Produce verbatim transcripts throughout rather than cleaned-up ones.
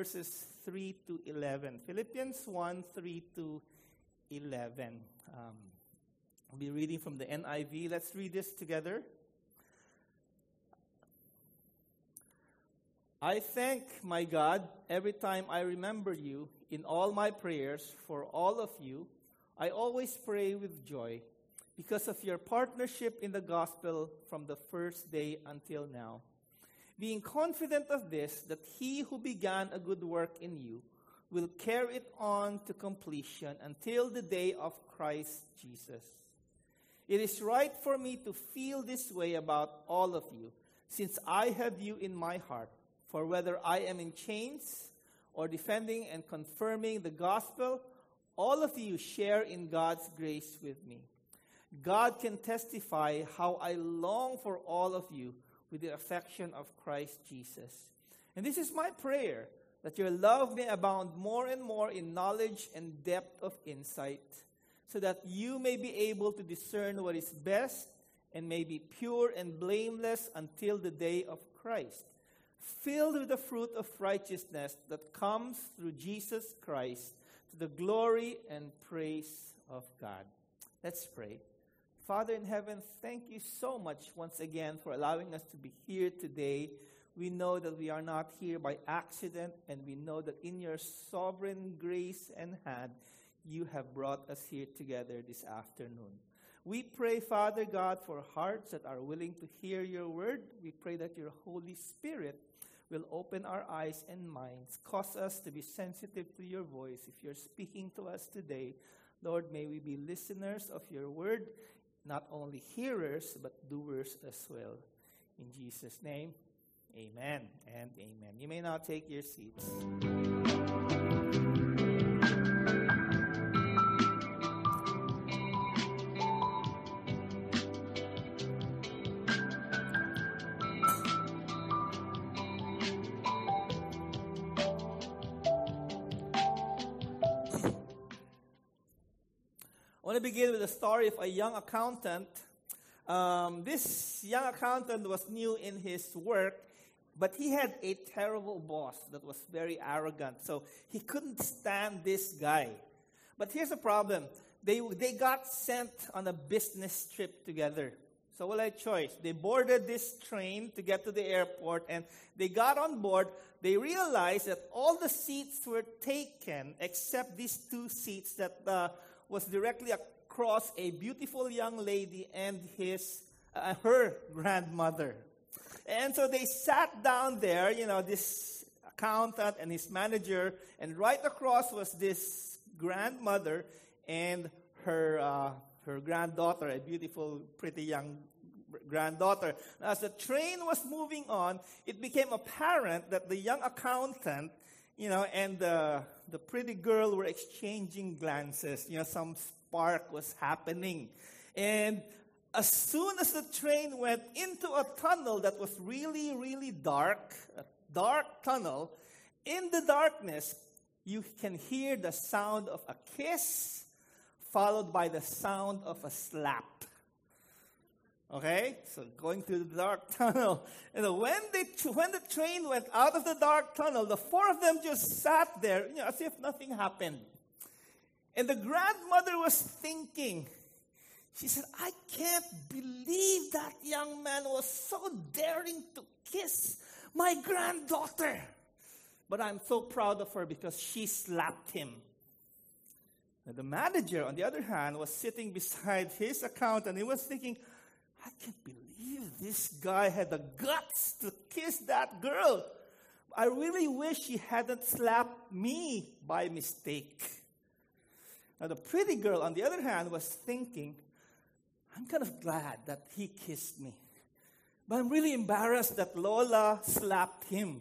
verses three to eleven. Philippians one, three to eleven. Um, I'll be reading from the N I V. Let's read this together. I thank my God every time I remember you in all my prayers for all of you. I always pray with joy because of your partnership in the gospel from the first day until now. Being confident of this, that he who began a good work in you will carry it on to completion until the day of Christ Jesus. It is right for me to feel this way about all of you, since I have you in my heart. For whether I am in chains or defending and confirming the gospel, all of you share in God's grace with me. God can testify how I long for all of you with the affection of Christ Jesus. And this is my prayer, that your love may abound more and more in knowledge and depth of insight, so that you may be able to discern what is best and may be pure and blameless until the day of Christ, filled with the fruit of righteousness that comes through Jesus Christ, to the glory and praise of God. Let's pray. Father in heaven, thank you so much once again for allowing us to be here today. We know that we are not here by accident, and we know that in your sovereign grace and hand, you have brought us here together this afternoon. We pray, Father God, for hearts that are willing to hear your word. We pray that your Holy Spirit will open our eyes and minds, cause us to be sensitive to your voice. If you're speaking to us today, Lord, may we be listeners of your word, not only hearers, but doers as well. In Jesus' name, amen and amen. You may now take your seats. I want to begin with a story of a young accountant. Um, this young accountant was new in his work, but he had a terrible boss that was very arrogant. So he couldn't stand this guy. But here's the problem. They, they got sent on a business trip together. So what had a choice? They boarded this train to get to the airport, and they got on board. They realized that all the seats were taken except these two seats that uh, was directly across a beautiful young lady and his, uh, her grandmother. And so they sat down there, you know, this accountant and his manager, and right across was this grandmother and her uh, her granddaughter, a beautiful, pretty young granddaughter. As the train was moving on, it became apparent that the young accountant, you know, and the the pretty girl were exchanging glances. You know, some spark was happening. And as soon as the train went into a tunnel that was really, really dark, a dark tunnel, in the darkness, you can hear the sound of a kiss, followed by the sound of a slap. Okay, so going through the dark tunnel. And when they when the train went out of the dark tunnel, the four of them just sat there, you know, as if nothing happened. And the grandmother was thinking, she said, I can't believe that young man was so daring to kiss my granddaughter. But I'm so proud of her because she slapped him. Now, the manager, on the other hand, was sitting beside his accountant. He was thinking, I can't believe this guy had the guts to kiss that girl. I really wish he hadn't slapped me by mistake. Now, the pretty girl, on the other hand, was thinking, I'm kind of glad that he kissed me. But I'm really embarrassed that Lola slapped him.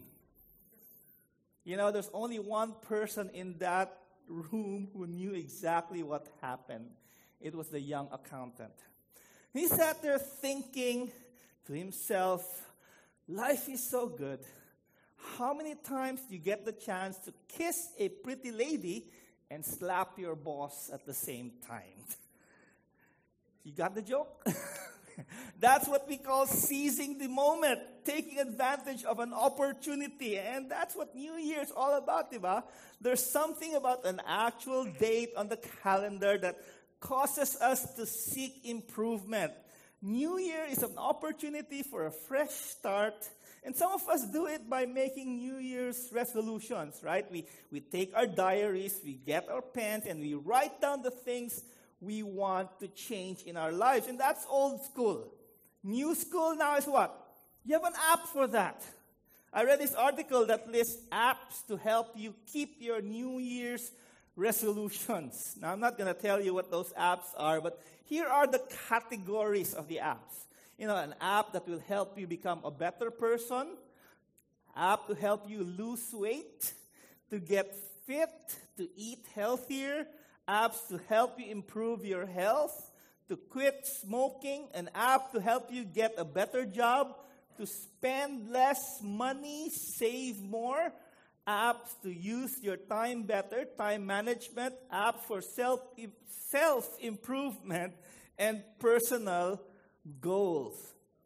You know, there's only one person in that room who knew exactly what happened. It was the young accountant. He sat there thinking to himself, life is so good. How many times do you get the chance to kiss a pretty lady and slap your boss at the same time? You got the joke? That's what we call seizing the moment, taking advantage of an opportunity. And that's what New Year is all about, diba? There's something about an actual date on the calendar that causes us to seek improvement. New Year is an opportunity for a fresh start. And some of us do it by making New Year's resolutions, right? We, we take our diaries, we get our pens, and we write down the things we want to change in our lives. And that's old school. New school now is what? You have an app for that. I read this article that lists apps to help you keep your New Year's resolutions. Now, I'm not going to tell you what those apps are, but here are the categories of the apps. You know, an app that will help you become a better person, app to help you lose weight, to get fit, to eat healthier, apps to help you improve your health, to quit smoking, an app to help you get a better job, to spend less money, save more, apps to use your time better, time management, apps for self self-improvement, and personal goals.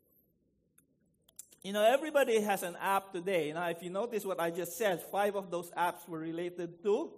You know, everybody has an app today. Now, if you notice what I just said, five of those apps were related to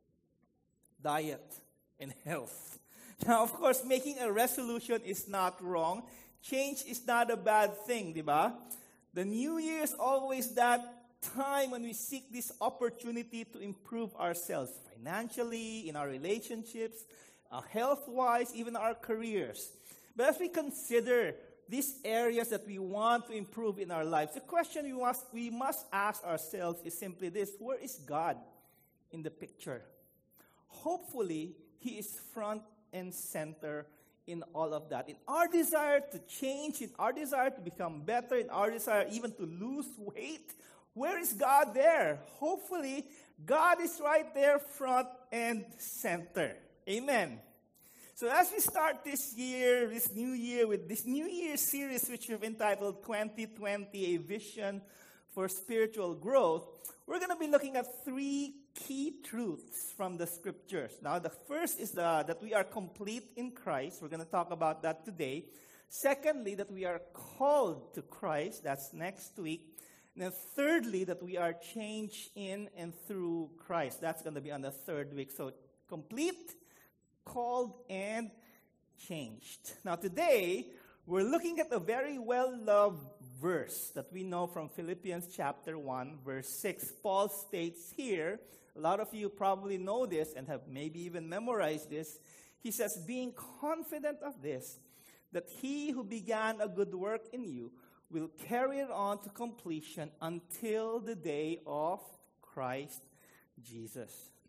diet and health. Now, of course, making a resolution is not wrong. Change is not a bad thing, diba? The New Year is always that time when we seek this opportunity to improve ourselves financially, in our relationships, uh, health-wise, even our careers. But as we consider these areas that we want to improve in our lives, the question we must, we must ask ourselves is simply this: where is God in the picture? Hopefully, He is front and center in all of that. In our desire to change, in our desire to become better, in our desire even to lose weight, where is God there? Hopefully, God is right there front and center. Amen. So as we start this year, this new year, with this New Year series, which we've entitled twenty twenty, A Vision for Spiritual Growth, we're going to be looking at three key truths from the Scriptures. Now, the first is the, that we are complete in Christ. We're going to talk about that today. Secondly, that we are called to Christ. That's next week. And then thirdly, that we are changed in and through Christ. That's going to be on the third week. So, complete, called, and changed. Now, today, we're looking at a very well-loved verse that we know from Philippians chapter one, verse six. Paul states here, a lot of you probably know this and have maybe even memorized this. He says, being confident of this, that he who began a good work in you will carry it on to completion until the day of Christ Jesus.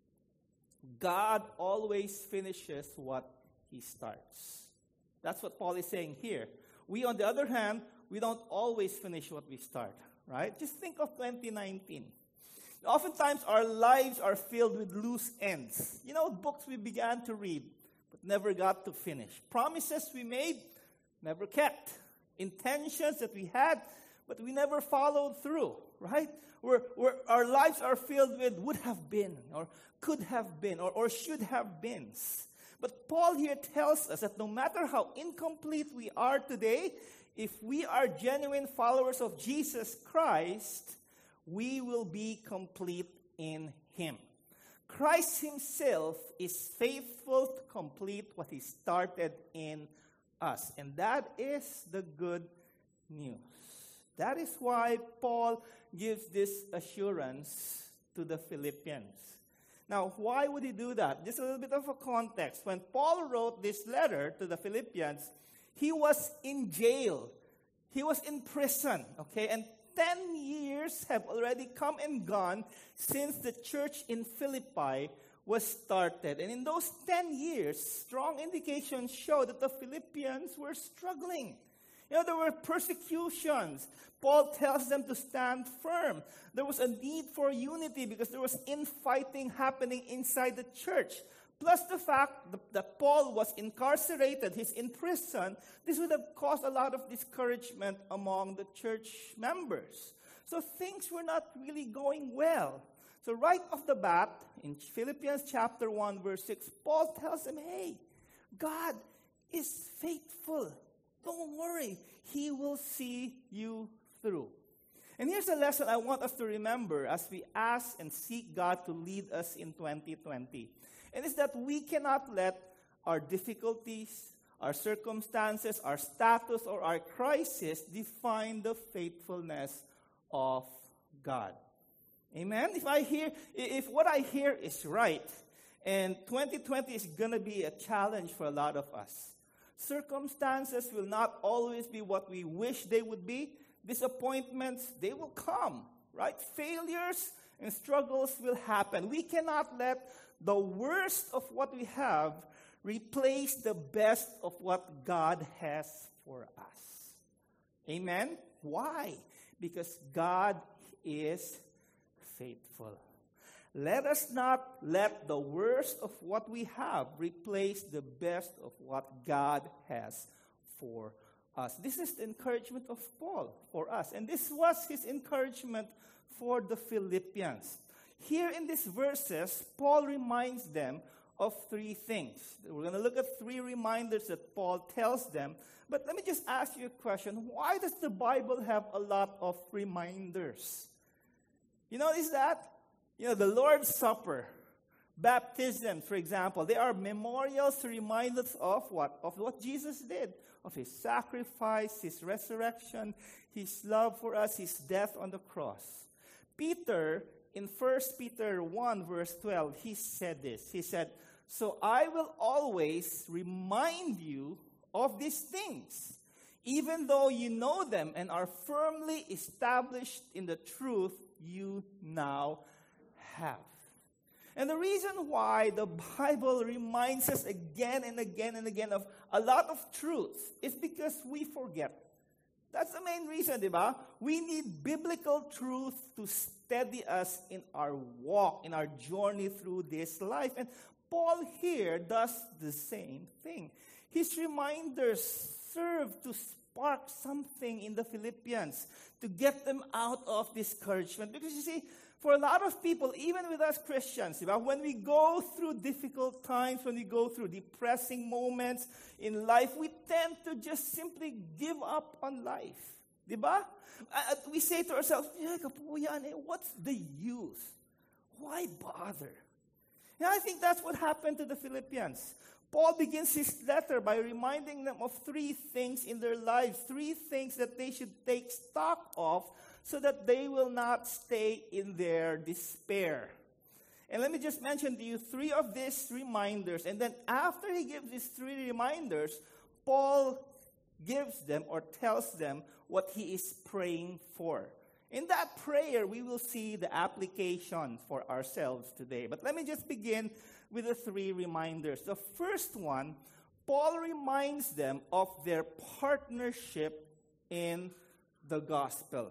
God always finishes what He starts. That's what Paul is saying here. We, on the other hand, we don't always finish what we start, right? Just think of twenty nineteen. Oftentimes, our lives are filled with loose ends. You know, books we began to read, but never got to finish. Promises we made, never kept. Intentions that we had, but we never followed through, right? We're, we're, our lives are filled with would have been, or could have been, or, or should have been. But Paul here tells us that no matter how incomplete we are today, if we are genuine followers of Jesus Christ, we will be complete in Him. Christ Himself is faithful to complete what He started in us. And that is the good news. That is why Paul gives this assurance to the Philippians. Now, why would he do that? Just a little bit of a context. When Paul wrote this letter to the Philippians, he was in jail. He was in prison, okay? And ten years have already come and gone since the church in Philippi was started. And in those ten years, strong indications show that the Philippians were struggling. You know, there were persecutions. Paul tells them to stand firm. There was a need for unity because there was infighting happening inside the church. Plus the fact that Paul was incarcerated, he's in prison, this would have caused a lot of discouragement among the church members. So things were not really going well. So right off the bat, in Philippians chapter one, verse six, Paul tells them, hey, God is faithful. Don't worry. He will see you through. And here's a lesson I want us to remember as we ask and seek God to lead us in twenty twenty. And it's that we cannot let our difficulties, our circumstances, our status, or our crisis define the faithfulness of God. Amen? If I hear, if what I hear is right, and twenty twenty is going to be a challenge for a lot of us. Circumstances will not always be what we wish they would be. Disappointments, they will come, right? Failures and struggles will happen. We cannot let the worst of what we have replace the best of what God has for us. Amen? Why? Because God is faithful. Let us not let the worst of what we have replace the best of what God has for us. This is the encouragement of Paul for us. And this was his encouragement for the Philippians. Here in these verses, Paul reminds them of three things. We're going to look at three reminders that Paul tells them. But let me just ask you a question. Why does the Bible have a lot of reminders? You notice that? You know, the Lord's Supper, baptism, for example, they are memorials to remind us of what? Of what Jesus did, of his sacrifice, his resurrection, his love for us, his death on the cross. Peter, in First Peter one, verse twelve, he said this. He said, "So I will always remind you of these things, even though you know them and are firmly established in the truth you now have." And the reason why the Bible reminds us again and again and again of a lot of truths is because we forget. That's the main reason, diba? We need biblical truth to steady us in our walk, in our journey through this life. And Paul here does the same thing. His reminders serve to spark something in the Philippians, to get them out of discouragement. Because you see, for a lot of people, even with us Christians, when we go through difficult times, when we go through depressing moments in life, we tend to just simply give up on life. Diba? Uh, we say to ourselves, what's the use? Why bother? And I think that's what happened to the Philippians. Paul begins his letter by reminding them of three things in their lives, three things that they should take stock of, so that they will not stay in their despair. And let me just mention to you three of these reminders. And then after he gives these three reminders, Paul gives them or tells them what he is praying for. In that prayer, we will see the application for ourselves today. But let me just begin with the three reminders. The first one, Paul reminds them of their partnership in the gospel.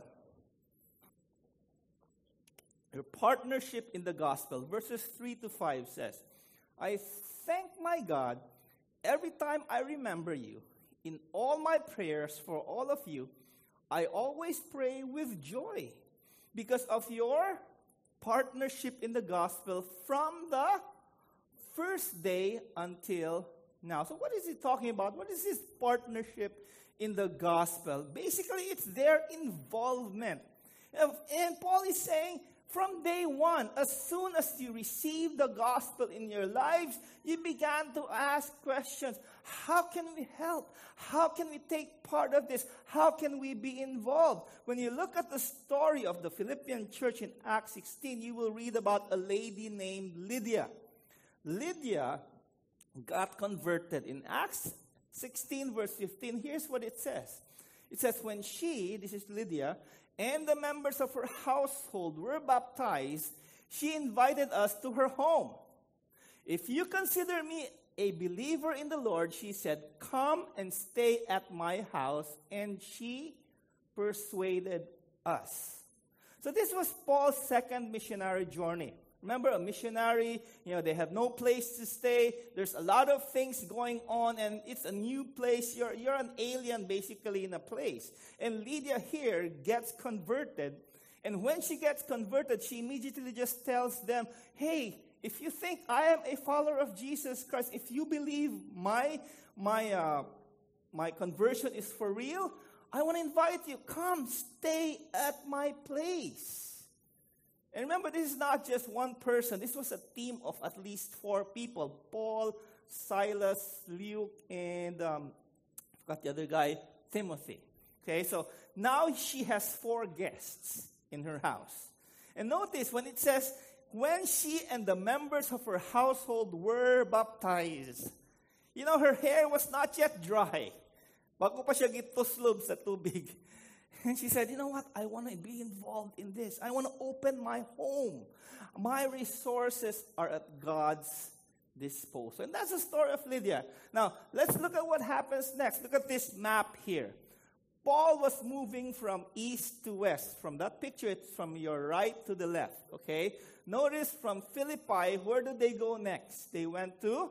Your partnership in the gospel. Verses three to five says, "I thank my God every time I remember you. In all my prayers for all of you, I always pray with joy because of your partnership in the gospel from the first day until now." So what is he talking about? What is his partnership in the gospel? Basically, it's their involvement. And Paul is saying, from day one, as soon as you received the gospel in your lives, you began to ask questions. How can we help? How can we take part of this? How can we be involved? When you look at the story of the Philippian church in Acts sixteen, you will read about a lady named Lydia. Lydia got converted. In Acts sixteen, verse fifteen, here's what it says. It says, when she, this is Lydia, and the members of her household were baptized, she invited us to her home. "If you consider me a believer in the Lord," she said, "come and stay at my house." And she persuaded us. So this was Paul's second missionary journey. Remember, a missionary, you know, they have no place to stay. There's a lot of things going on, and it's a new place. You're, you're an alien, basically, in a place. And Lydia here gets converted. And when she gets converted, she immediately just tells them, "Hey, if you think I am a follower of Jesus Christ, if you believe my, my, uh, my conversion is for real, I want to invite you, come stay at my place. And remember, this is not just one person. This was a team of at least four people. Paul, Silas, Luke, and um, I forgot the other guy, Timothy. Okay, so now she has four guests in her house. And notice when it says, when she and the members of her household were baptized, you know, her hair was not yet dry. Bago pa siya gituslob sa tubig. And she said, you know what? I want to be involved in this. I want to open my home. My resources are at God's disposal. And that's the story of Lydia. Now, let's look at what happens next. Look at this map here. Paul was moving from east to west. From that picture, it's from your right to the left. Okay? Notice from Philippi, where did they go next? They went to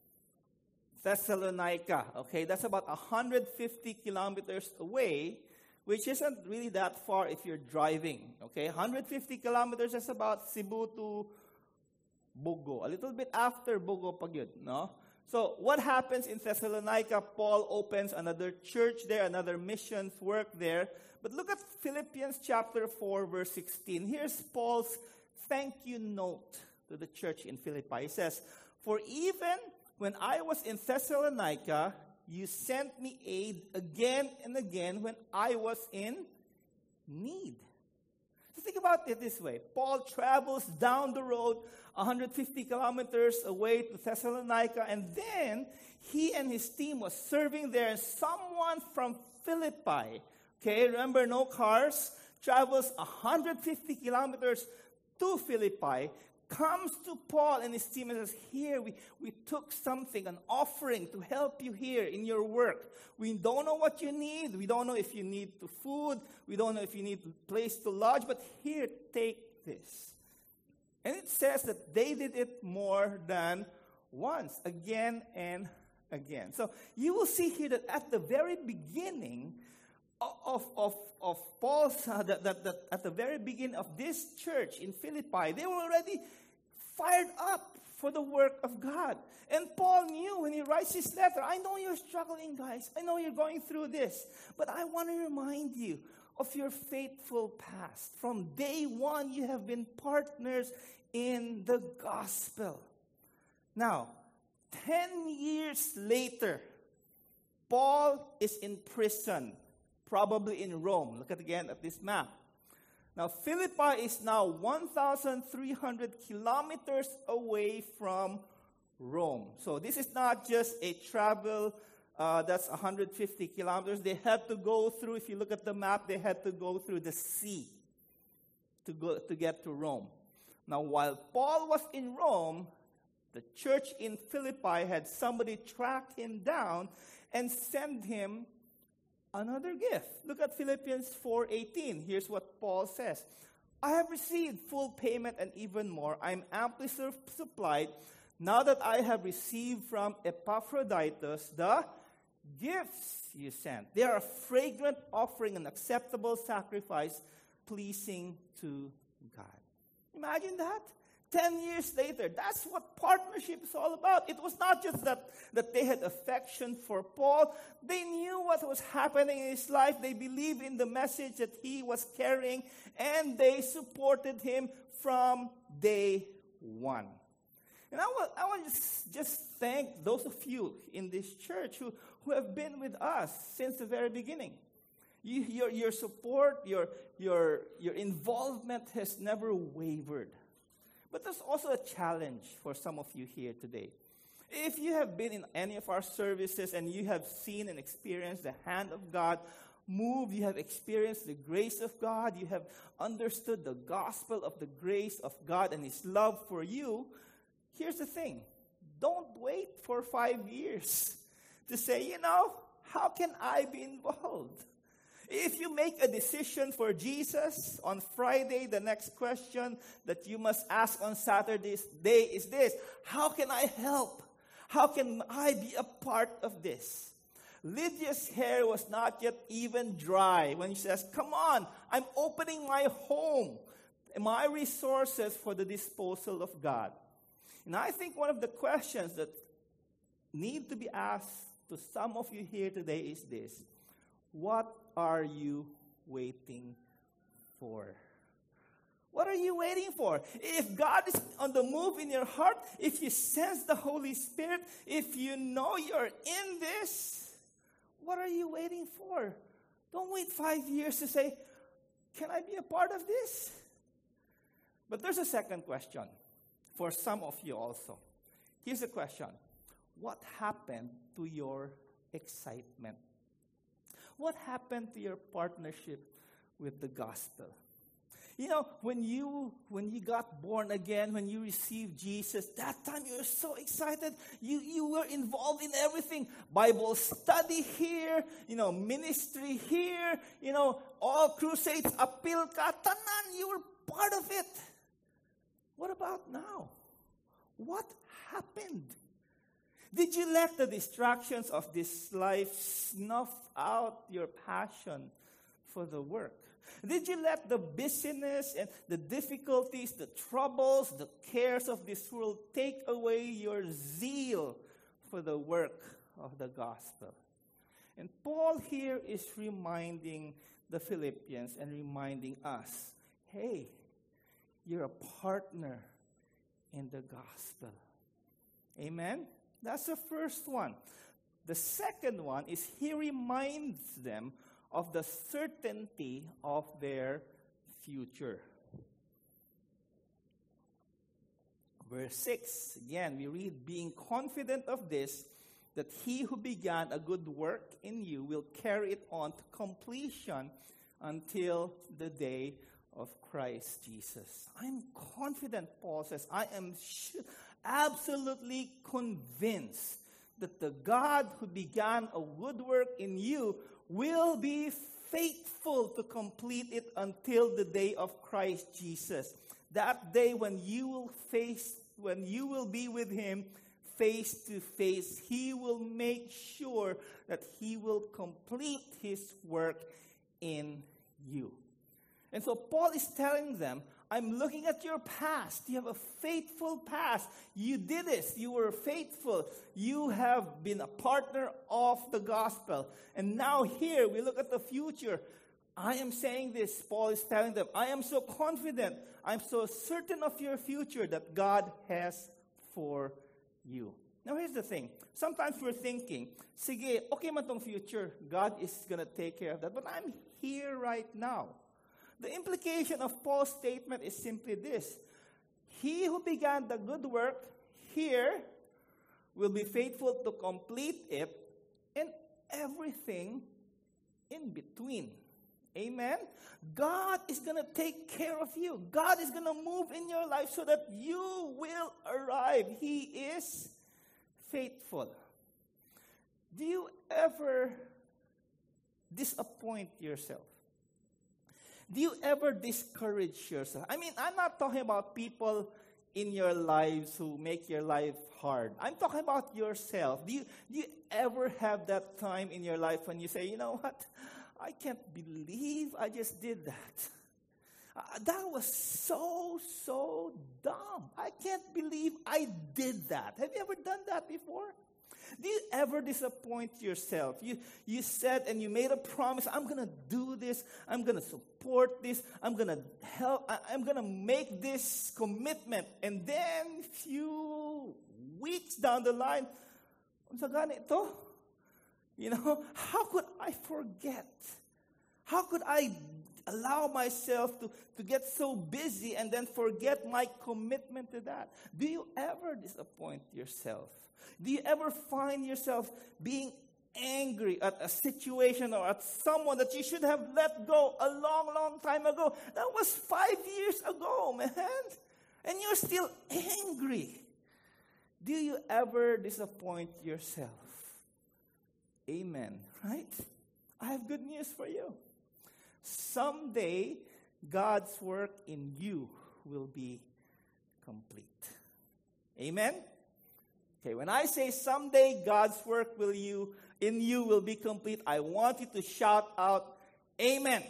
Thessalonica. Okay? That's about one hundred fifty kilometers away, which isn't really that far if you're driving. Okay? one hundred fifty kilometers is about Cebu to Bogo. A little bit after Bogo pag yun, no? So what happens in Thessalonica? Paul opens another church there, another missions work there. But look at Philippians chapter four, verse sixteen. Here's Paul's thank you note to the church in Philippi. He says, for even when I was in Thessalonica, you sent me aid again and again when I was in need. So think about it this way. Paul travels down the road one hundred fifty kilometers away to Thessalonica, and then he and his team was serving there, and someone from Philippi, okay, remember no cars, travels one hundred fifty kilometers to Philippi, comes to Paul and his team and says, here, we, we took something, an offering to help you here in your work. We don't know what you need. We don't know if you need to food. We don't know if you need a place to lodge. But here, take this. And it says that they did it more than once, again and again. So you will see here that at the very beginning of, of, of Paul's, uh, that, that, that at the very beginning of this church in Philippi, they were already fired up for the work of God. And Paul knew when he writes his letter, I know you're struggling, guys. I know you're going through this. But I want to remind you of your faithful past. From day one, you have been partners in the gospel. Now, ten years later, Paul is in prison, probably in Rome. Look at again at this map. Now, Philippi is now one thousand three hundred kilometers away from Rome. So this is not just a travel uh, that's one hundred fifty kilometers. They had to go through, if you look at the map, they had to go through the sea to go to get to Rome. Now, while Paul was in Rome, the church in Philippi had somebody track him down and send him another gift. Look at Philippians four eighteen. Here's what Paul says. I have received full payment and even more. I am amply su- supplied now that I have received from Epaphroditus the gifts you sent. They are a fragrant offering, an acceptable sacrifice, pleasing to God. Imagine that. Ten years later, that's what partnership is all about. It was not just that, that they had affection for Paul. They knew what was happening in his life. They believed in the message that he was carrying, and they supported him from day one. And I want, I want to just, just thank those of you in this church who, who have been with us since the very beginning. You, your, your support, your, your, your involvement has never wavered. But there's also a challenge for some of you here today. If you have been in any of our services and you have seen and experienced the hand of God move, you have experienced the grace of God, you have understood the gospel of the grace of God and His love for you, here's the thing. Don't wait for five years to say, you know, how can I be involved? If you make a decision for Jesus on Friday, the next question that you must ask on Saturday's day is this: how can I help? How can I be a part of this? Lydia's hair was not yet even dry when she says, come on, I'm opening my home, my resources for the disposal of God. And I think one of the questions that need to be asked to some of you here today is this: what are you waiting for? What are you waiting for? If God is on the move in your heart, if you sense the Holy Spirit, if you know you're in this, what are you waiting for? Don't wait five years to say, can I be a part of this? But there's a second question for some of you also. Here's the question: what happened to your excitement? What happened to your partnership with the gospel? You know, when you when you got born again, when you received Jesus, that time you were so excited. You you were involved in everything. Bible study here, you know, ministry here, you know, all crusades, apil ka, tanan, you were part of it. What about now? What happened? Did you let the distractions of this life snuff out your passion for the work? Did you let the busyness and the difficulties, the troubles, the cares of this world take away your zeal for the work of the gospel? And Paul here is reminding the Philippians and reminding us, hey, you're a partner in the gospel. Amen? That's the first one. The second one is he reminds them of the certainty of their future. Verse six, again, we read, being confident of this, that he who began a good work in you will carry it on to completion until the day of Christ Jesus. I'm confident, Paul says, I am sh- absolutely convinced that the God who began a good work in you will be faithful to complete it until the day of Christ Jesus. That day when you will face, when you will be with him face to face, he will make sure that he will complete his work in you. And so Paul is telling them, I'm looking at your past. You have a faithful past. You did this. You were faithful. You have been a partner of the gospel. And now here we look at the future. I am saying this, Paul is telling them, I am so confident. I'm so certain of your future that God has for you. Now here's the thing. Sometimes we're thinking, sige, okay man tong future. God is going to take care of that. But I'm here right now. The implication of Paul's statement is simply this: he who began the good work here will be faithful to complete it, and everything in between. Amen? God is going to take care of you. God is going to move in your life so that you will arrive. He is faithful. Do you ever disappoint yourself? Do you ever discourage yourself? I mean, I'm not talking about people in your lives who make your life hard. I'm talking about yourself. Do you, do you ever have that time in your life when you say, you know what? I can't believe I just did that. Uh, that was so, so dumb. I can't believe I did that. Have you ever done that before? Do you ever disappoint yourself? You you said and you made a promise, I'm going to do this, I'm going to support this, I'm going to help, I, I'm going to make this commitment. And then few weeks down the line, unsa ganito? You know, how could I forget? How could I allow myself to, to get so busy and then forget my commitment to that? Do you ever disappoint yourself? Do you ever find yourself being angry at a situation or at someone that you should have let go a long, long time ago? That was five years ago, man. And you're still angry. Do you ever disappoint yourself? Amen, right? I have good news for you. Someday, God's work in you will be complete. Amen? Okay, when I say someday God's work will you in you will be complete, I want you to shout out, Amen.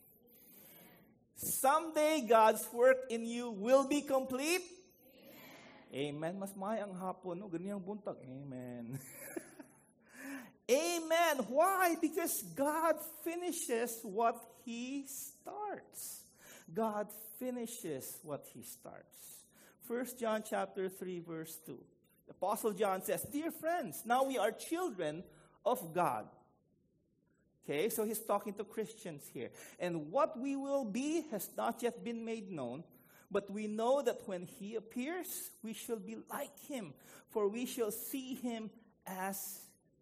Someday God's work in you will be complete. Amen. Amen. Mas may ang hapon, no? Ganyan buntag. Amen. Amen. Why? Because God finishes what He starts. God finishes what He starts. First John chapter three, verse two. The Apostle John says, "Dear friends, now we are children of God." Okay, so he's talking to Christians here. "And what we will be has not yet been made known, but we know that when He appears, we shall be like Him, for we shall see Him as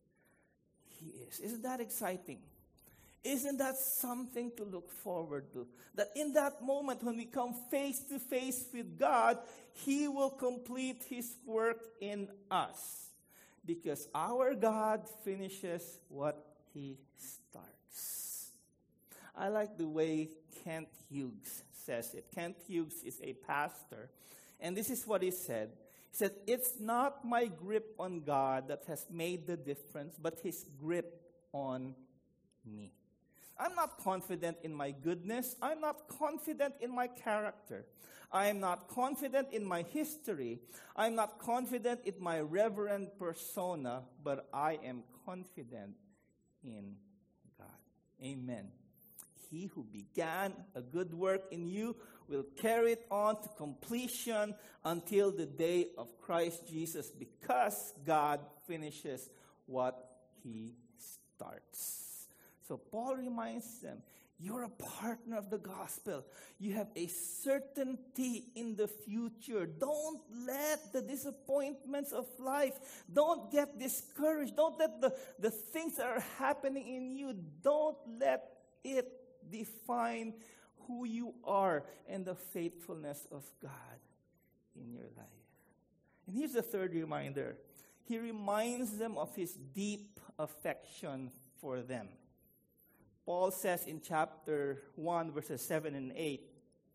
He is." Isn't that exciting? Isn't that something to look forward to? That in that moment when we come face to face with God, He will complete His work in us. Because our God finishes what He starts. I like the way Kent Hughes says it. Kent Hughes is a pastor. And this is what he said. He said, "It's not my grip on God that has made the difference, but His grip on me. I'm not confident in my goodness. I'm not confident in my character. I am not confident in my history. I'm not confident in my reverend persona, but I am confident in God." Amen. He who began a good work in you will carry it on to completion until the day of Christ Jesus, because God finishes what He starts. So Paul reminds them, you're a partner of the gospel. You have a certainty in the future. Don't let the disappointments of life, don't get discouraged. Don't let the, the things that are happening in you, don't let it define who you are and the faithfulness of God in your life. And here's the third reminder. He reminds them of His deep affection for them. Paul says in chapter one, verses seven and eight,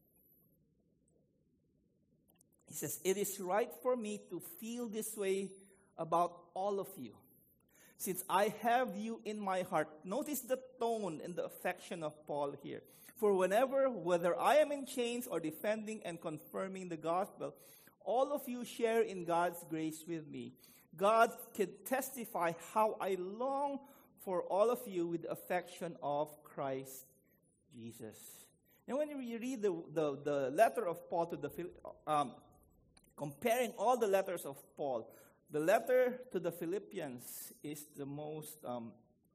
he says, "It is right for me to feel this way about all of you, since I have you in my heart." Notice the tone and the affection of Paul here. "For whenever, whether I am in chains or defending and confirming the gospel, all of you share in God's grace with me. God can testify how I long for all of you with the affection of Christ Jesus." And when you read the, the, the letter of Paul to the, um, comparing all the letters of Paul, the letter to the Philippians is the most um,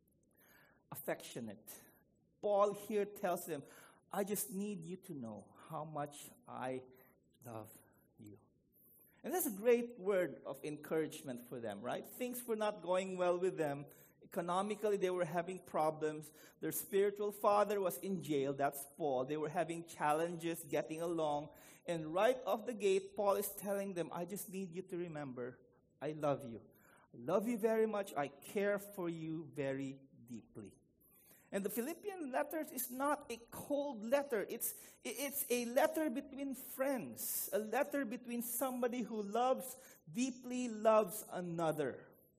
affectionate. Paul here tells them, I just need you to know how much I love you. And that's a great word of encouragement for them, right? Things were not going well with them. Economically, they were having problems. Their spiritual father was in jail. That's Paul. They were having challenges getting along. And right off the gate, Paul is telling them, I just need you to remember, I love you. I love you very much. I care for you very deeply. And the Philippian letter is not a cold letter. It's, it's a letter between friends. A letter between somebody who loves, deeply loves another.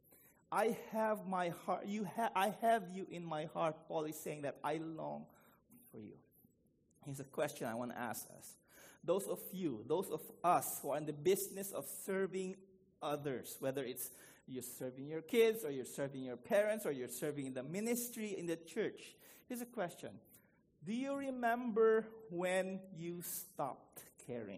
I have my heart, you ha- I have you in my heart. Paul is saying that I long for you. Here's a question I want to ask us. Those of you, those of us who are in the business of serving others, whether it's you're serving your kids, or you're serving your parents, or you're serving in the ministry, in the church. Here's a question. Do you remember when you stopped caring?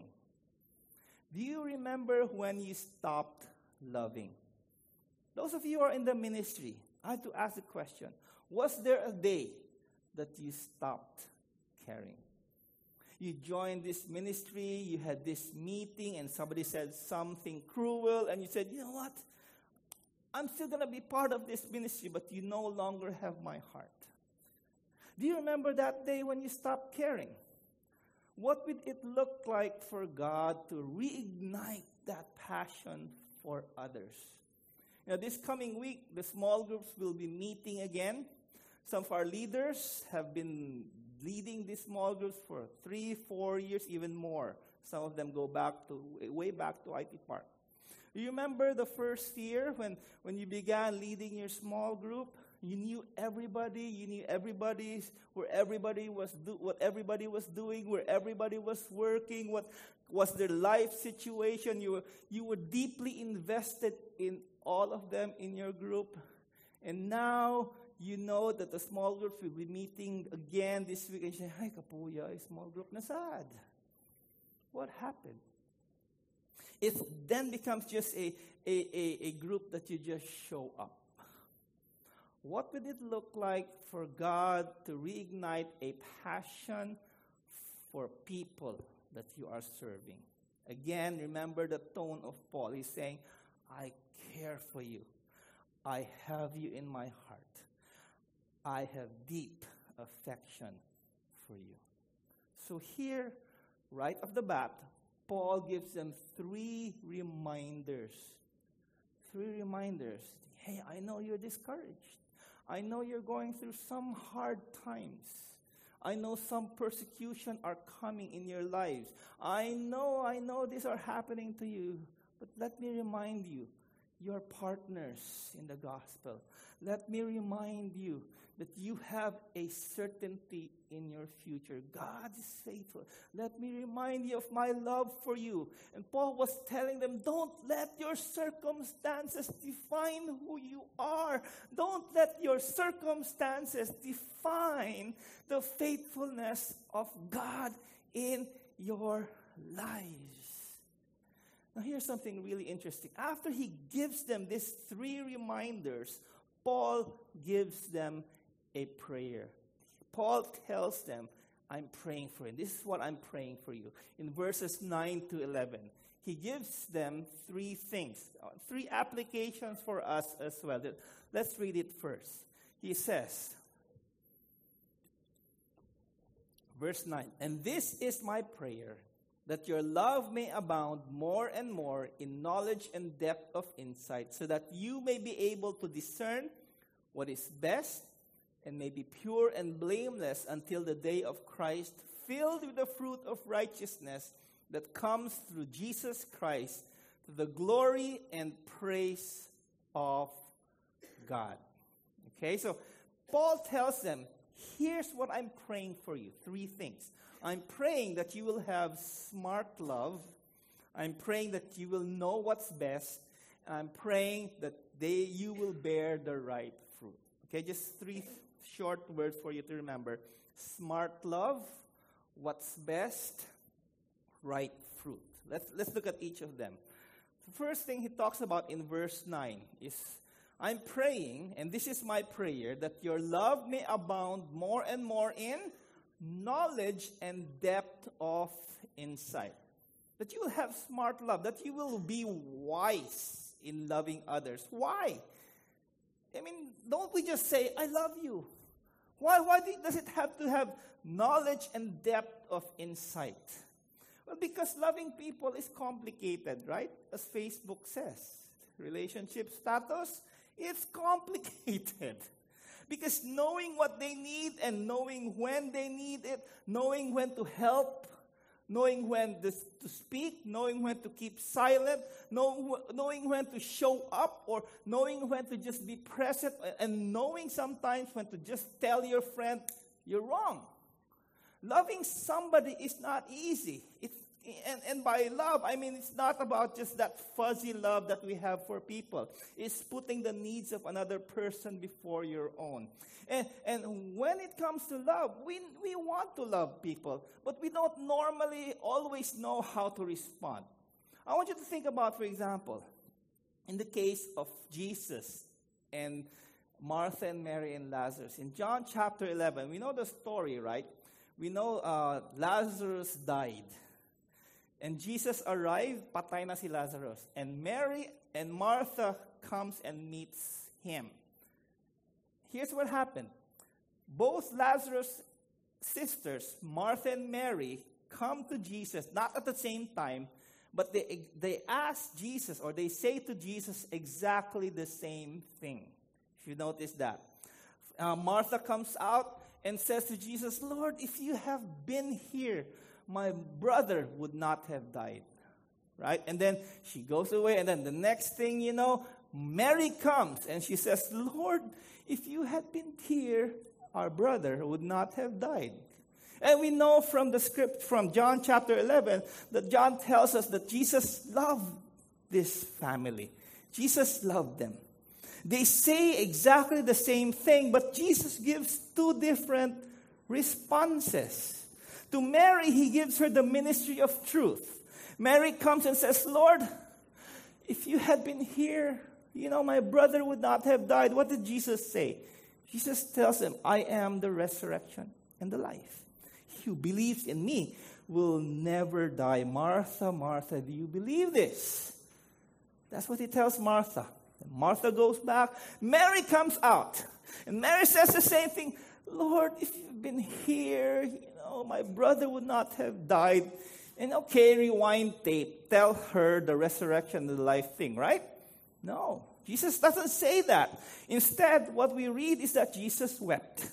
Do you remember when you stopped loving? Those of you who are in the ministry, I have to ask the question, was there a day that you stopped caring? You joined this ministry, you had this meeting, and somebody said something cruel, and you said, you know what? I'm still going to be part of this ministry, but you no longer have my heart. Do you remember that day when you stopped caring? What would it look like for God to reignite that passion for others? You know, this coming week, the small groups will be meeting again. Some of our leaders have been leading these small groups for three, four years, even more. Some of them go back to way back to I T Park. Do you remember the first year when, when you began leading your small group? You knew everybody. You knew everybody's where everybody was do, what everybody was doing, where everybody was working, what was their life situation. You were you were deeply invested in all of them in your group. And now you know that the small groups will be meeting again this week. And you say, "Ay, Kapuya, small group na sad. What happened?" It then becomes just a, a, a, a group that you just show up. What would it look like for God to reignite a passion for people that you are serving? Again, remember the tone of Paul. He's saying, "I care for you. I have you in my heart. I have deep affection for you." So here, right off the bat, Paul gives them three reminders. Three reminders. Hey, I know you're discouraged. I know you're going through some hard times. I know some persecution are coming in your lives. I know, I know these are happening to you. But let me remind you, you're partners in the gospel. Let me remind you that you have a certainty in your future. God is faithful. Let me remind you of my love for you. And Paul was telling them, don't let your circumstances define who you are. Don't let your circumstances define the faithfulness of God in your lives. Now here's something really interesting. After he gives them these three reminders, Paul gives them a prayer. Paul tells them, I'm praying for you. This is what I'm praying for you. In verses nine to eleven, he gives them three things, uh, three applications for us as well. Let's read it first. He says, verse nine, "And this is my prayer, that your love may abound more and more in knowledge and depth of insight, so that you may be able to discern what is best and may be pure and blameless until the day of Christ, filled with the fruit of righteousness that comes through Jesus Christ, to the glory and praise of God." Okay, so Paul tells them, here's what I'm praying for you. Three things. I'm praying that you will have smart love. I'm praying that you will know what's best. I'm praying that they you will bear the right fruit. Okay, just three short words for you to remember. Smart love, what's best, right fruit. Let's, let's look at each of them. The first thing he talks about in verse nine is, I'm praying, and this is my prayer, that your love may abound more and more in knowledge and depth of insight. That you will have smart love, that you will be wise in loving others. Why? I mean, don't we just say, I love you? Why, why does it have to have knowledge and depth of insight? Well, because loving people is complicated, right? As Facebook says. Relationship status, it's complicated. Because knowing what they need and knowing when they need it, knowing when to help, knowing when to speak, knowing when to keep silent, know, knowing when to show up, or knowing when to just be present, and knowing sometimes when to just tell your friend, you're wrong. Loving somebody is not easy. It's, and, and by love, I mean it's not about just that fuzzy love that we have for people. It's putting the needs of another person before your own. And, and when it comes to love, we, we want to love people, but we don't normally always know how to respond. I want you to think about, for example, in the case of Jesus and Martha and Mary and Lazarus. In John chapter eleven, we know the story, right? We know uh, Lazarus died. And Jesus arrived, patay na si Lazarus. And Mary and Martha comes and meets him. Here's what happened. Both Lazarus' sisters, Martha and Mary, come to Jesus, not at the same time, but they, they ask Jesus, or they say to Jesus exactly the same thing. If you notice that. Uh, Martha comes out and says to Jesus, Lord, if you have been here, my brother would not have died. Right? And then she goes away, and then the next thing you know, Mary comes and she says, Lord, if you had been here, our brother would not have died. And we know from the script from John chapter eleven that John tells us that Jesus loved this family. Jesus loved them. They say exactly the same thing, but Jesus gives two different responses. To Mary, he gives her the ministry of truth. Mary comes and says, Lord, if you had been here, you know, my brother would not have died. What did Jesus say? Jesus tells him, I am the resurrection and the life. He who believes in me will never die. Martha, Martha, do you believe this? That's what he tells Martha. And Martha goes back. Mary comes out. And Mary says the same thing. Lord, if you've been here, you know, my brother would not have died. And okay, rewind tape. Tell her the resurrection and the life thing, right? No. Jesus doesn't say that. Instead, what we read is that Jesus wept.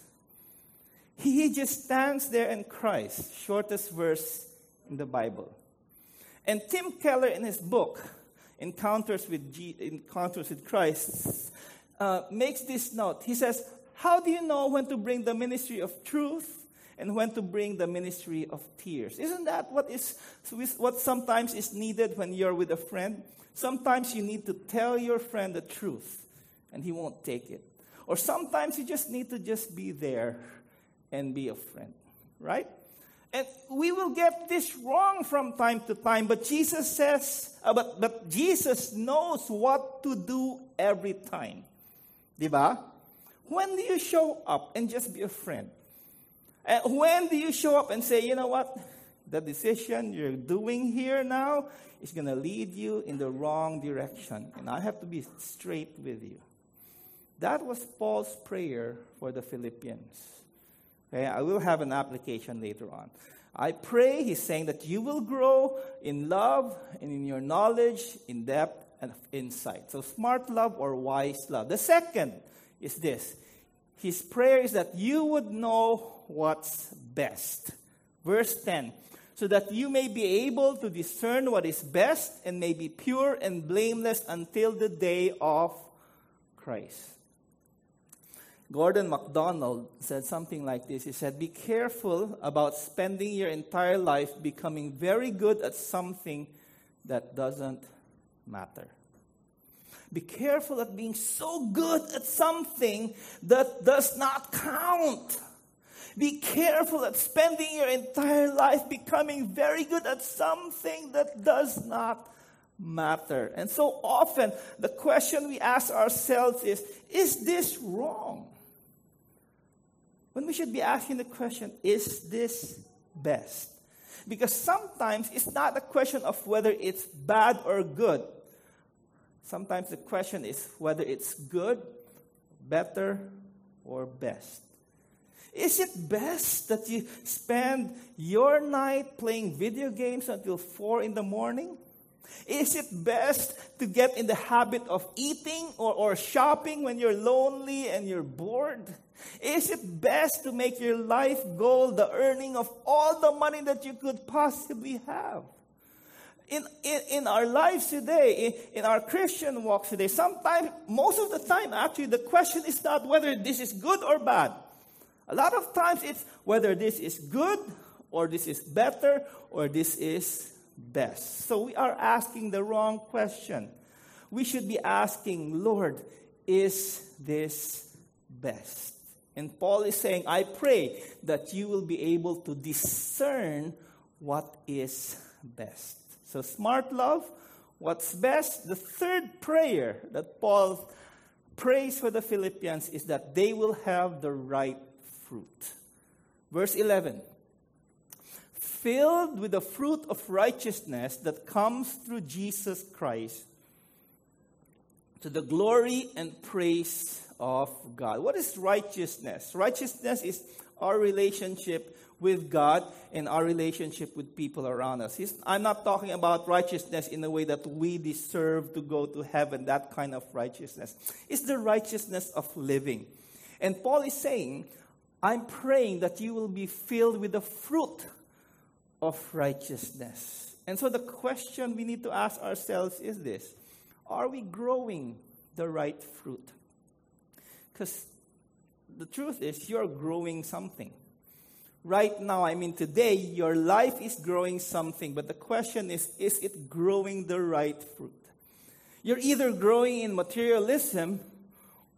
He just stands there and cries. Shortest verse in the Bible. And Tim Keller, in his book, Encounters with, G- Encounters with Christ, uh, makes this note. He says, how do you know when to bring the ministry of truth and when to bring the ministry of tears? Isn't that what is what sometimes is needed when you're with a friend? Sometimes you need to tell your friend the truth, and he won't take it. Or sometimes you just need to just be there and be a friend, right? And we will get this wrong from time to time, but Jesus says, uh, but, but Jesus knows what to do every time. Diba? When do you show up and just be a friend? And when do you show up and say, you know what? The decision you're doing here now is going to lead you in the wrong direction. And I have to be straight with you. That was Paul's prayer for the Philippians. Okay, I will have an application later on. I pray, he's saying that you will grow in love and in your knowledge, in depth and insight. So smart love or wise love. The second is this. His prayer is that you would know what's best. Verse ten. So that you may be able to discern what is best and may be pure and blameless until the day of Christ. Gordon MacDonald said something like this. He said, be careful about spending your entire life becoming very good at something that doesn't matter. Be careful at being so good at something that does not count. Be careful at spending your entire life becoming very good at something that does not matter. And so often, the question we ask ourselves is, is this wrong? When we should be asking the question, is this best? Because sometimes it's not a question of whether it's bad or good. Sometimes the question is whether it's good, better, or best. Is it best that you spend your night playing video games until four in the morning? Is it best to get in the habit of eating or, or shopping when you're lonely and you're bored? Is it best to make your life goal the earning of all the money that you could possibly have? In, in, in our lives today, in, in our Christian walks today, sometimes, most of the time actually, the question is not whether this is good or bad. A lot of times it's whether this is good or this is better or this is best. So we are asking the wrong question. We should be asking, Lord, is this best? And Paul is saying, I pray that you will be able to discern what is best. So smart love, what's best? The third prayer that Paul prays for the Philippians is that they will have the right fruit. Verse eleven. Filled with the fruit of righteousness that comes through Jesus Christ to the glory and praise of God. What is righteousness? Righteousness is our relationship with God and our relationship with people around us. He's, I'm not talking about righteousness in a way that we deserve to go to heaven, that kind of righteousness. It's the righteousness of living. And Paul is saying, I'm praying that you will be filled with the fruit of righteousness. And so the question we need to ask ourselves is this: are we growing the right fruit? Because the truth is, you're growing something. Right now, I mean today, your life is growing something. But the question is, is it growing the right fruit? You're either growing in materialism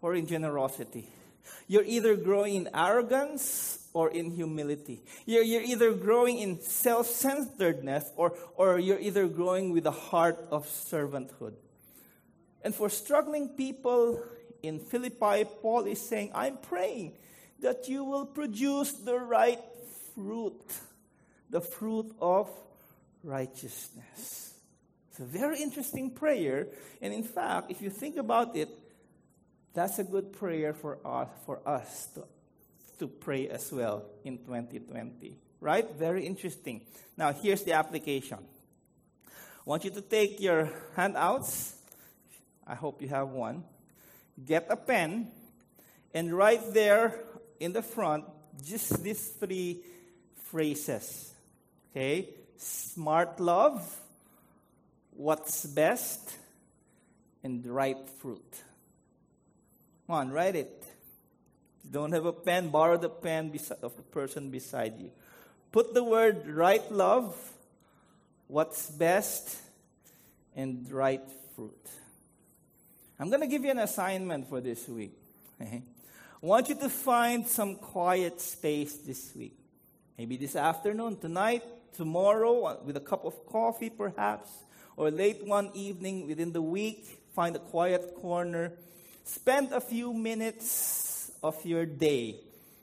or in generosity. You're either growing in arrogance or in humility. You're, you're either growing in self-centeredness or, or you're either growing with a heart of servanthood. And for struggling people in Philippi, Paul is saying, I'm praying that you will produce the right fruit, the fruit of righteousness. It's a very interesting prayer. And in fact, if you think about it, that's a good prayer for us, for us to, to pray as well in twenty twenty. Right? Very interesting. Now, here's the application. I want you to take your handouts. I hope you have one. Get a pen. And right there in the front, just these three phrases. Okay? Smart love, what's best, and ripe fruit. Come on, write it. If you don't have a pen, borrow the pen of the person beside you. Put the word right love, what's best, and right fruit. I'm going to give you an assignment for this week. I want you to find some quiet space this week. Maybe this afternoon, tonight, tomorrow, with a cup of coffee perhaps, or late one evening within the week, find a quiet corner. Spend a few minutes of your day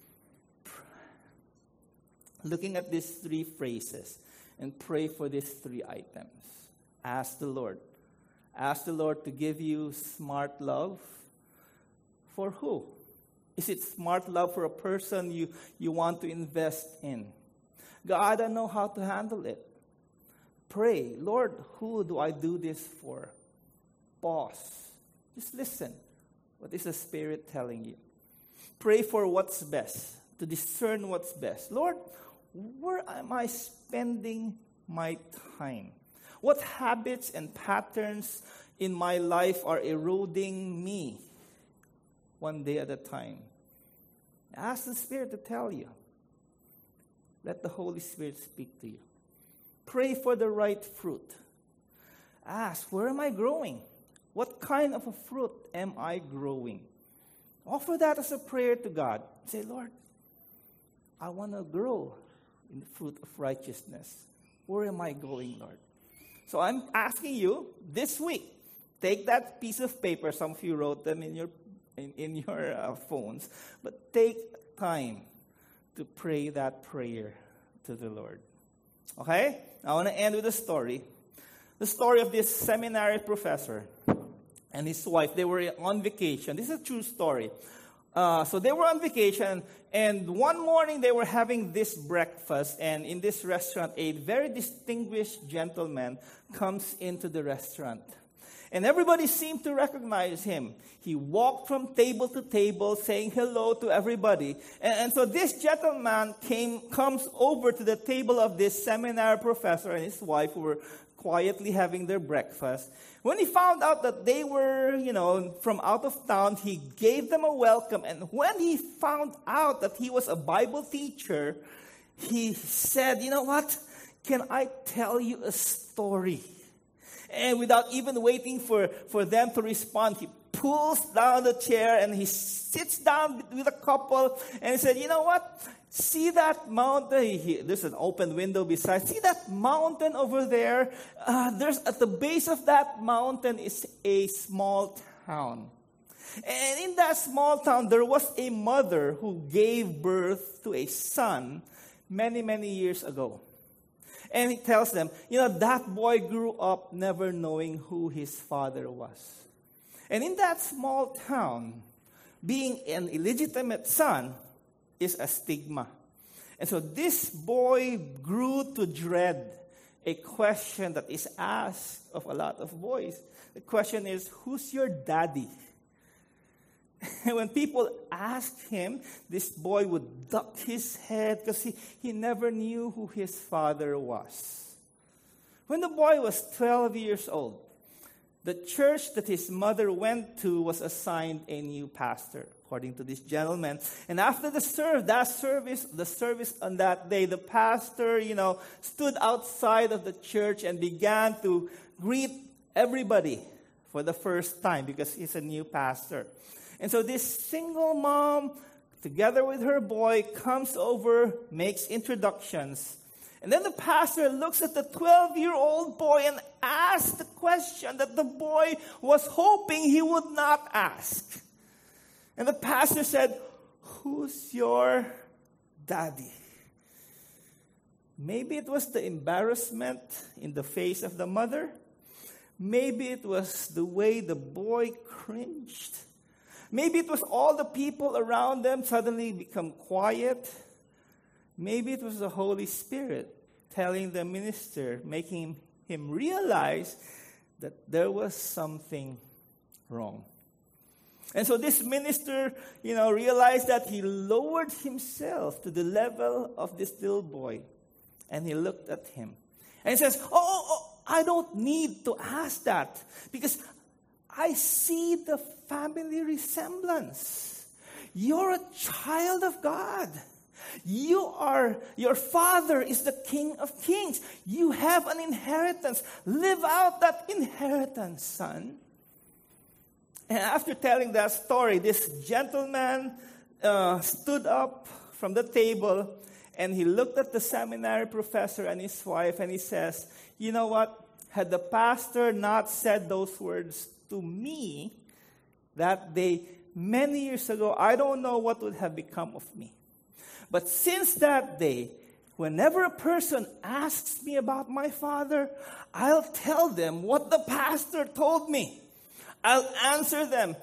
looking at these three phrases and pray for these three items. Ask the Lord. Ask the Lord to give you smart love. For who? Is it smart love for a person you, you want to invest in? God, I know how to handle it. Pray, Lord, who do I do this for? Boss. Just listen. What is the Spirit telling you? Pray for what's best, to discern what's best. Lord, where am I spending my time? What habits and patterns in my life are eroding me one day at a time? Ask the Spirit to tell you. Let the Holy Spirit speak to you. Pray for the right fruit. Ask, where am I growing? What kind of a fruit am I growing? Offer that as a prayer to God. Say, Lord, I want to grow in the fruit of righteousness. Where am I going, Lord? So I'm asking you this week, take that piece of paper. Some of you wrote them in your in, in your uh, phones. But take time to pray that prayer to the Lord. Okay? I want to end with a story. The story of this seminary professor and his wife. They were on vacation. This is a true story. Uh, so they were on vacation, and one morning they were having this breakfast, and in this restaurant, a very distinguished gentleman comes into the restaurant. And everybody seemed to recognize him. He walked from table to table saying hello to everybody. And, and so this gentleman came, comes over to the table of this seminary professor and his wife, who were quietly having their breakfast. When he found out that they were, you know, from out of town, he gave them a welcome. And when he found out that he was a Bible teacher, he said, you know what? Can I tell you a story? And without even waiting for, for them to respond, he pulls down the chair and he sits down with a couple and he said, you know what? See that mountain? He, there's an open window beside. See that mountain over there? Uh, there's at the base of that mountain is a small town. And in that small town, there was a mother who gave birth to a son many, many years ago. And he tells them, you know, that boy grew up never knowing who his father was. And in that small town, being an illegitimate son is a stigma. And so this boy grew to dread a question that is asked of a lot of boys. The question is, who's your daddy? And when people asked him, this boy would duck his head because he, he never knew who his father was. When the boy was twelve years old, the church that his mother went to was assigned a new pastor, according to this gentleman. And after the serve, that service, the service on that day, the pastor, you know, stood outside of the church and began to greet everybody for the first time because he's a new pastor. And so this single mom, together with her boy, comes over, makes introductions. And then the pastor looks at the twelve-year-old boy and asks the question that the boy was hoping he would not ask. And the pastor said, "Who's your daddy?" Maybe it was the embarrassment in the face of the mother. Maybe it was the way the boy cringed. Maybe it was all the people around them suddenly become quiet. Maybe it was the Holy Spirit telling the minister, making him realize that there was something wrong. And so this minister, you know, realized that he lowered himself to the level of this little boy. And he looked at him. And he says, oh, oh, oh, I don't need to ask that. Because I see the family resemblance. You're a child of God. You are, your father is the King of Kings. You have an inheritance. Live out that inheritance, son. And after telling that story, this gentleman uh, stood up from the table and he looked at the seminary professor and his wife and he says, you know what? Had the pastor not said those words to me that day many years ago, I don't know what would have become of me. But since that day, whenever a person asks me about my father, I'll tell them what the pastor told me. I'll answer them,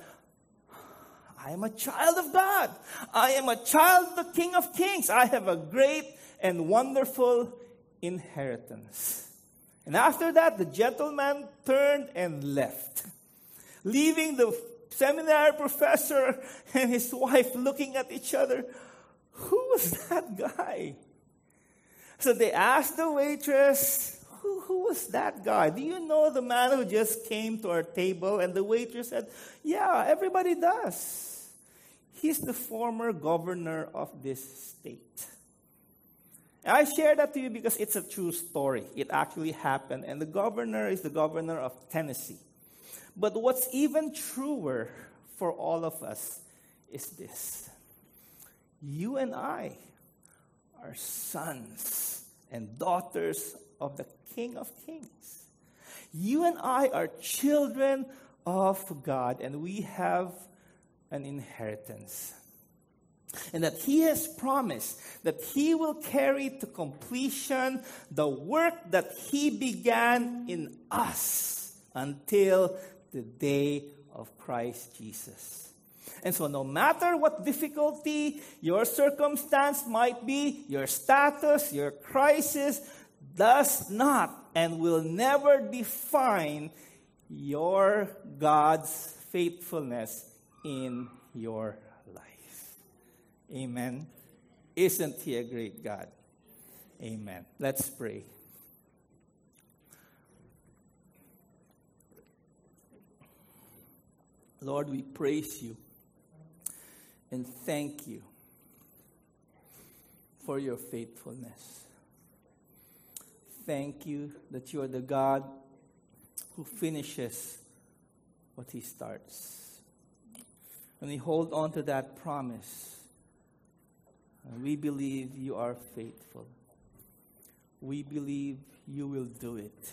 I am a child of God. I am a child of the King of Kings. I have a great and wonderful inheritance. And after that, the gentleman turned and left, leaving the seminary professor and his wife looking at each other. Who was that guy? So they asked the waitress, who, who was that guy? Do you know the man who just came to our table? And the waitress said, yeah, everybody does. He's the former governor of this state. And I share that to you because it's a true story. It actually happened. And the governor is the governor of Tennessee. But what's even truer for all of us is this. You and I are sons and daughters of the King of Kings. You and I are children of God, and we have an inheritance. And that He has promised that He will carry to completion the work that He began in us until the day of Christ Jesus. And so no matter what difficulty your circumstance might be, your status, your crisis does not and will never define your God's faithfulness in your life. Amen. Isn't He a great God? Amen. Let's pray. Lord, we praise You and thank You for Your faithfulness. Thank You that You are the God who finishes what He starts. And we hold on to that promise. And we believe You are faithful. We believe You will do it.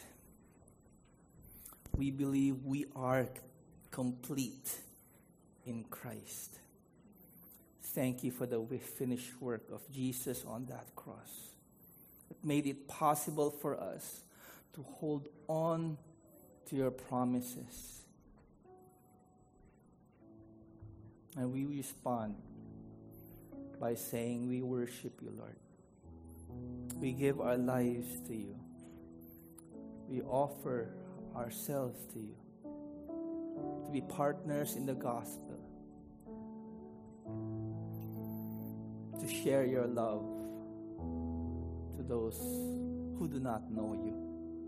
We believe we are complete in Christ. Thank You for the finished work of Jesus on that cross. It made it possible for us to hold on to Your promises. And we respond by saying, we worship You, Lord. We give our lives to You. We offer ourselves to You to be partners in the gospel, to share Your love to those who do not know You,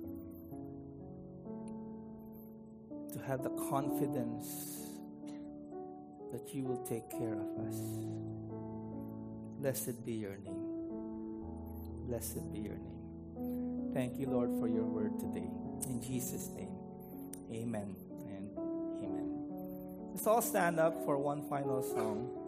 to have the confidence that You will take care of us. Blessed be Your name. Blessed be Your name. Thank You, Lord, for Your word today. In Jesus' name, amen and amen. Let's all stand up for one final song.